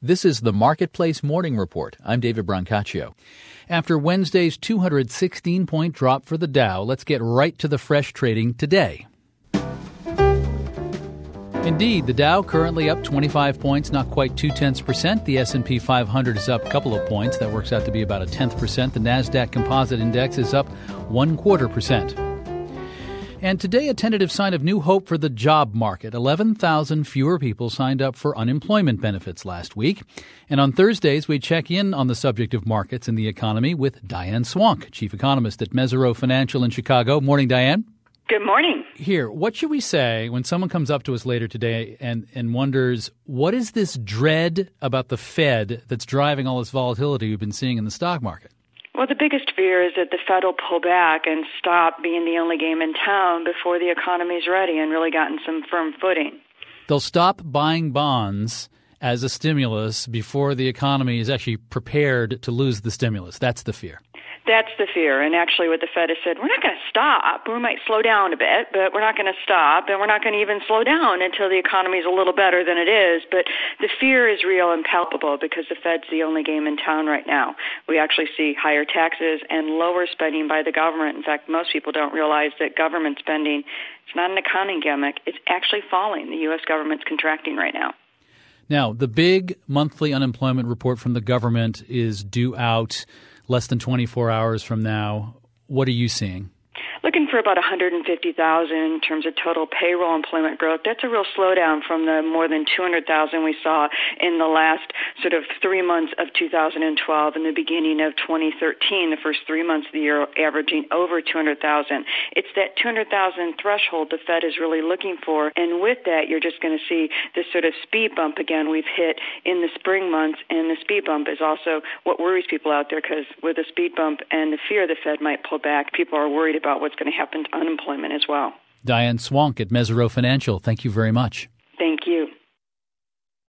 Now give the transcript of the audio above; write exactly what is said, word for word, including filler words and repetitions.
This is the Marketplace Morning Report. I'm David Brancaccio. After Wednesday's two hundred sixteen point drop for the Dow, let's get right to the fresh trading today. Indeed, the Dow currently up twenty-five points, not quite two-tenths percent. The S and P five hundred is up a couple of points. That works out to be about a tenth percent. The NASDAQ Composite Index is up one-quarter percent. And today, a tentative sign of new hope for the job market. eleven thousand fewer people signed up for unemployment benefits last week. And on Thursdays, we check in on the subject of markets and the economy with Diane Swonk, chief economist at Mesirow Financial in Chicago. Morning, Diane. Good morning. Here, what should we say when someone comes up to us later today and, and wonders, what is this dread about the Fed that's driving all this volatility we've been seeing in the stock market? Well, the biggest fear is that the Fed will pull back and stop being the only game in town before the economy's ready and really gotten some firm footing. They'll stop buying bonds as a stimulus before the economy is actually prepared to lose the stimulus. That's the fear. That's the fear. And actually what the Fed has said, we're not going to stop. We might slow down a bit, but we're not going to stop. And we're not going to even slow down until the economy is a little better than it is. But the fear is real and palpable because the Fed's the only game in town right now. We actually see higher taxes and lower spending by the government. In fact, most people don't realize that government spending, it's not an accounting gimmick. It's actually falling. The U S government's contracting right now. Now, the big monthly unemployment report from the government is due out less than twenty-four hours from now. What are you seeing? Looking for about one hundred fifty thousand in terms of total payroll employment growth. That's a real slowdown from the more than two hundred thousand we saw in the last sort of three months of two thousand twelve and the beginning of twenty thirteen, the first three months of the year averaging over two hundred thousand. It's that two hundred thousand threshold the Fed is really looking for. And with that, you're just going to see this sort of speed bump again we've hit in the spring months. And the speed bump is also what worries people out there because with the speed bump and the fear the Fed might pull back, people are worried about what's going to happen to unemployment as well. Diane Swonk at Mesirow Financial, thank you very much.